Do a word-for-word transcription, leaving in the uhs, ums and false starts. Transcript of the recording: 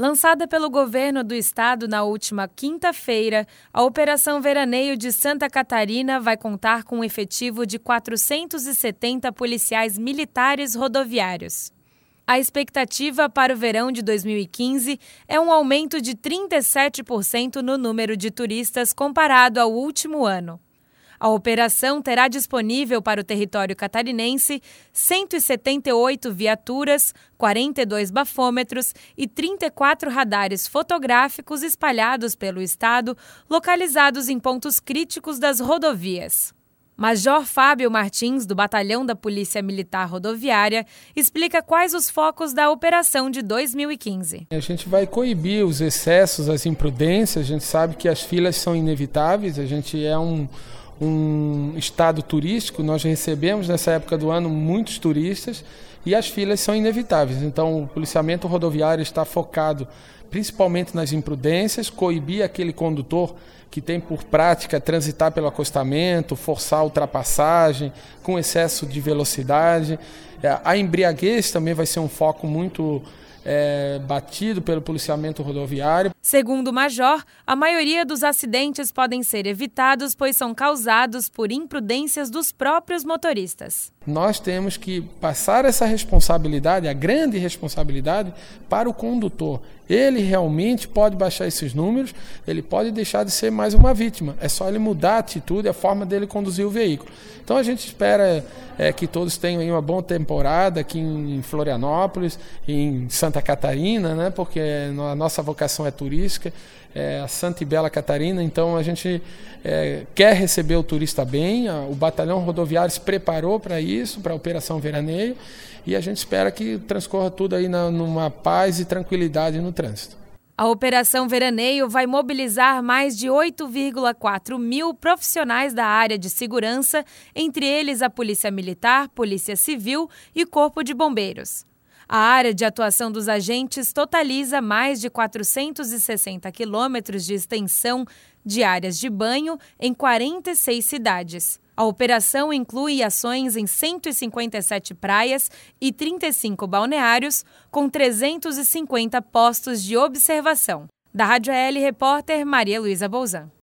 Lançada pelo governo do estado na última quinta-feira, a Operação Veraneio de Santa Catarina vai contar com um efetivo de quatrocentos e setenta policiais militares rodoviários. A expectativa para o verão de dois mil e quinze é um aumento de trinta e sete por cento no número de turistas comparado ao último ano. A operação terá disponível para o território catarinense cento e setenta e oito viaturas, quarenta e dois bafômetros e trinta e quatro radares fotográficos espalhados pelo estado, localizados em pontos críticos das rodovias. Major Fábio Martins, do Batalhão da Polícia Militar Rodoviária, explica quais os focos da operação de dois mil e quinze. A gente vai coibir os excessos, as imprudências. A gente sabe que as filas são inevitáveis, a gente é um... um estado turístico, nós recebemos nessa época do ano muitos turistas e as filas são inevitáveis. Então o policiamento rodoviário está focado principalmente nas imprudências, coibir aquele condutor que tem por prática transitar pelo acostamento, forçar a ultrapassagem com excesso de velocidade. A embriaguez também vai ser um foco muito É, batido pelo policiamento rodoviário. Segundo o major, a maioria dos acidentes podem ser evitados, pois são causados por imprudências dos próprios motoristas. Nós temos que passar essa responsabilidade, a grande responsabilidade, para o condutor. Ele realmente pode baixar esses números, ele pode deixar de ser mais uma vítima. É só ele mudar a atitude, a forma dele conduzir o veículo. Então a gente espera é, que todos tenham uma boa temporada aqui em Florianópolis, em Santa Catarina, né, porque a nossa vocação é turística, é a Santa e Bela Catarina, então a gente é, quer receber o turista bem, a, o Batalhão Rodoviário se preparou para isso, para a Operação Veraneio, e a gente espera que transcorra tudo aí na, numa paz e tranquilidade no trânsito. A Operação Veraneio vai mobilizar mais de oito vírgula quatro mil profissionais da área de segurança, entre eles a Polícia Militar, Polícia Civil e Corpo de Bombeiros. A área de atuação dos agentes totaliza mais de quatrocentos e sessenta quilômetros de extensão de áreas de banho em quarenta e seis cidades. A operação inclui ações em cento e cinquenta e sete praias e trinta e cinco balneários, com trezentos e cinquenta postos de observação. Da Rádio A L, repórter Maria Luísa Bolzan.